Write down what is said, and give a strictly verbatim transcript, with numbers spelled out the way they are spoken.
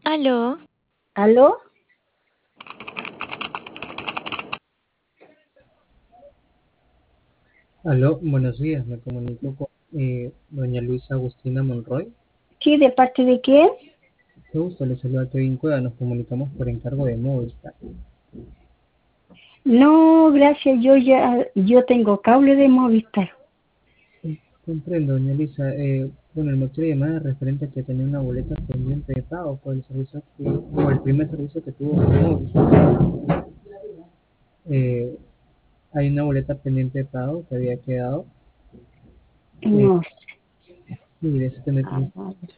¿Aló? ¿Aló? Aló, buenos días, me comunico con eh, doña Luisa Agustina Monroy. Sí, ¿de parte de quién? Qué gusto, le saluda Kevin Cueva, nos comunicamos por encargo de Movistar. No, gracias, yo ya, yo tengo cable de Movistar. Eh, Comprendo, doña Luisa, eh, bueno, el motivo de llamada es referente a que tenía una boleta pendiente de pago por el servicio que, o el primer servicio que tuvo con Movistar. Eh, Hay una boleta pendiente de pago que había quedado. Eh, No sé. sí, de eso Ah, tiene- vale.